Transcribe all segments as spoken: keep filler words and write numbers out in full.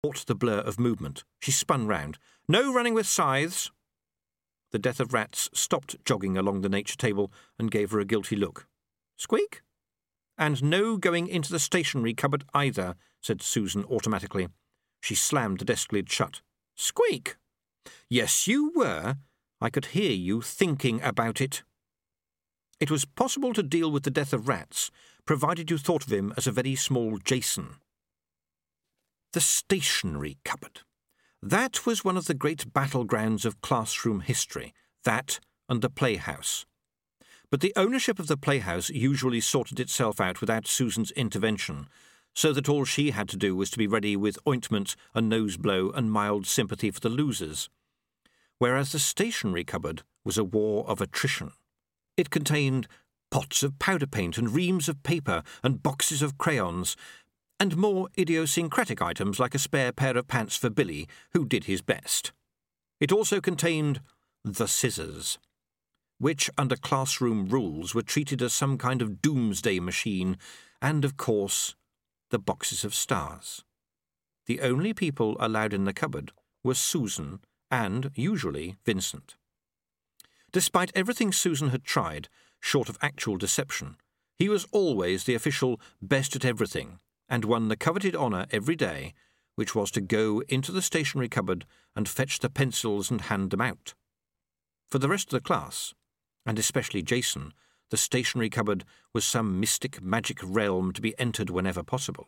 caught the blur of movement. She spun round. "No running with scythes." The Death of Rats stopped jogging along the nature table and gave her a guilty look. "Squeak?" "And no going into the stationery cupboard either," said Susan automatically. She slammed the desk lid shut. "Squeak?" "Yes, you were. I could hear you thinking about it." It was possible to deal with the Death of Rats, provided you thought of him as a very small Jason. The stationery cupboard. That was one of the great battlegrounds of classroom history, that and the playhouse. But the ownership of the playhouse usually sorted itself out without Susan's intervention, so that all she had to do was to be ready with ointment, a nose blow, and mild sympathy for the losers. Whereas the stationery cupboard was a war of attrition. It contained pots of powder paint and reams of paper and boxes of crayons, and more idiosyncratic items like a spare pair of pants for Billy, who did his best. It also contained the scissors, which, under classroom rules, were treated as some kind of doomsday machine, and, of course, the boxes of stars. The only people allowed in the cupboard were Susan and, usually, Vincent. Despite everything Susan had tried, short of actual deception, he was always the official best at everything, and won the coveted honour every day, which was to go into the stationery cupboard and fetch the pencils and hand them out. For the rest of the class, and especially Jason, the stationery cupboard was some mystic magic realm to be entered whenever possible.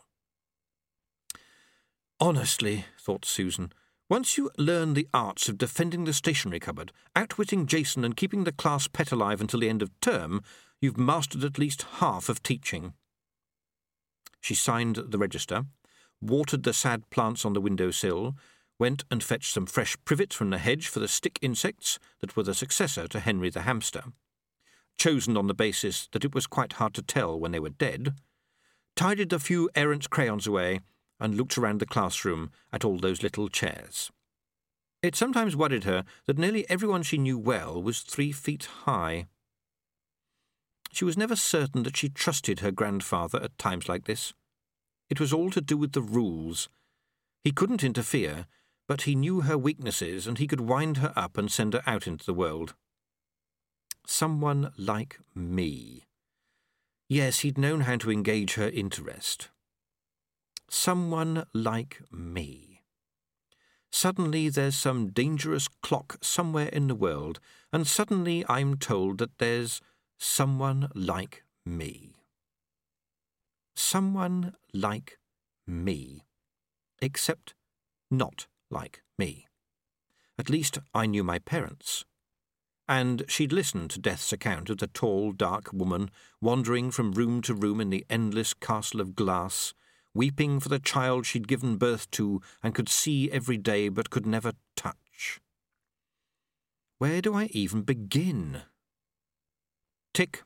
Honestly, thought Susan, once you learn the arts of defending the stationery cupboard, outwitting Jason and keeping the class pet alive until the end of term, you've mastered at least half of teaching. She signed the register, watered the sad plants on the window-sill, went and fetched some fresh privet from the hedge for the stick insects that were the successor to Henry the hamster, chosen on the basis that it was quite hard to tell when they were dead, tidied a few errant crayons away, and looked around the classroom at all those little chairs. It sometimes worried her that nearly everyone she knew well was three feet high. She was never certain that she trusted her grandfather at times like this. It was all to do with the rules. He couldn't interfere, but he knew her weaknesses and he could wind her up and send her out into the world. Someone like me. Yes, he'd known how to engage her interest. Someone like me. Suddenly there's some dangerous clock somewhere in the world, and suddenly I'm told that there's someone like me. Someone like me. Except not like me. At least I knew my parents. And she'd listened to Death's account of the tall, dark woman wandering from room to room in the endless castle of glass, weeping for the child she'd given birth to and could see every day but could never touch. Where do I even begin? Tick.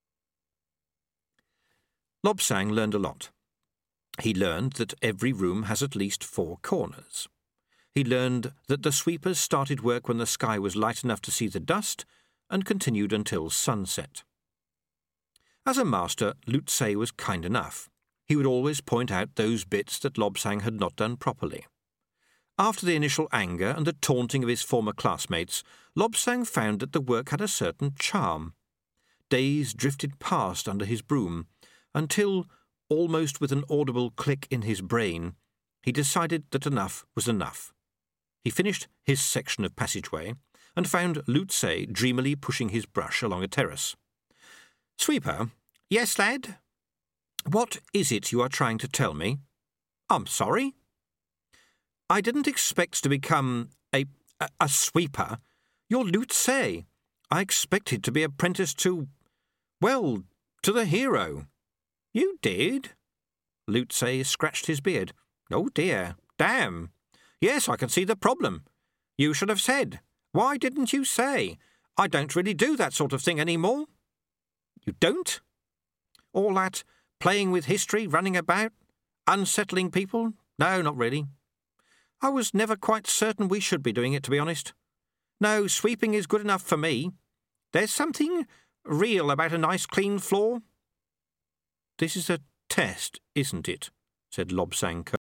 Lobsang learned a lot. He learned that every room has at least four corners. He learned that the sweepers started work when the sky was light enough to see the dust and continued until sunset. As a master, Lutze was kind enough. He would always point out those bits that Lobsang had not done properly. After the initial anger and the taunting of his former classmates, Lobsang found that the work had a certain charm. Days drifted past under his broom, until, almost with an audible click in his brain, he decided that enough was enough. He finished his section of passageway and found Lutze dreamily pushing his brush along a terrace. "Sweeper?" "Yes, lad?" "What is it you are trying to tell me?" "I'm sorry." "I didn't expect to become a, a, a sweeper. You're Lutze. I expected to be apprenticed to, well, to the hero." "You did?" Lutze scratched his beard. "Oh dear, damn. Yes, I can see the problem. You should have said. Why didn't you say? I don't really do that sort of thing anymore." "You don't? All that playing with history, running about, unsettling people? No, not really. I was never quite certain we should be doing it, to be honest. No, sweeping is good enough for me. There's something real about a nice clean floor." "This is a test, isn't it?" said Lobsang.